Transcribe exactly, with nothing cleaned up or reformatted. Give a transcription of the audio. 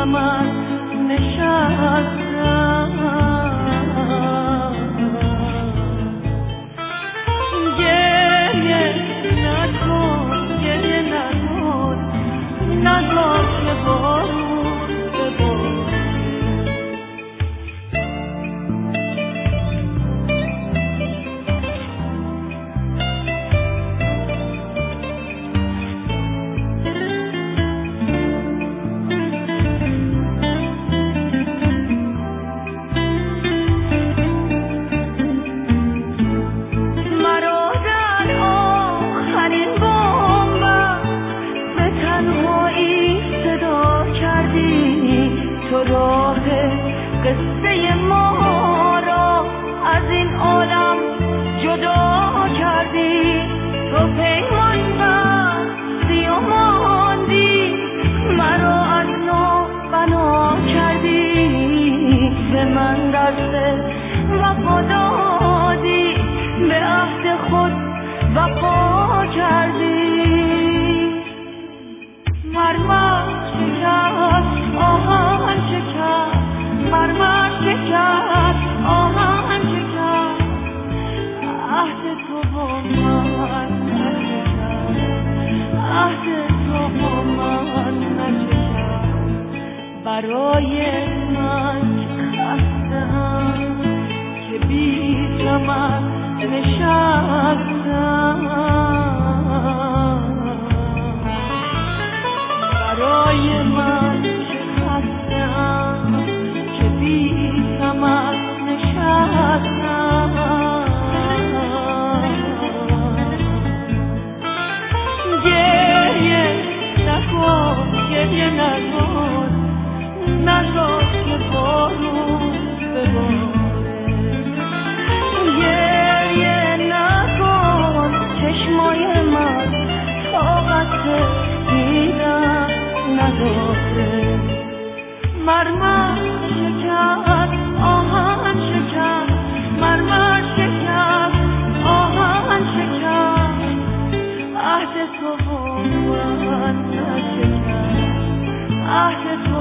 ثمر نشستم. گریه نکن گریه نکن نذار که بارون بباره. تو راه قصه ما را از این عالم جدا کردی. تو پیمان بستی و ماندی مرا از نو بنا کردی. به من دست وفا دادی به عهد خود وفا کردی. مرمر شکست آهن شکست مرمر شکست آهن شکست. عهد تو با من نشکست عهد تو با من نشکست. برای من خستم که بی ثمر نشستم. برای من که خستم که بی ثمر نشستم. گریه نکن گریه نکن نذار که بارون بباره. گریه نکن چشمای من طاقت دیدن نداره. مرمر شکست آهن شکست مرمر شکست آهن شکست. عهد تو با من نشکست عهد تو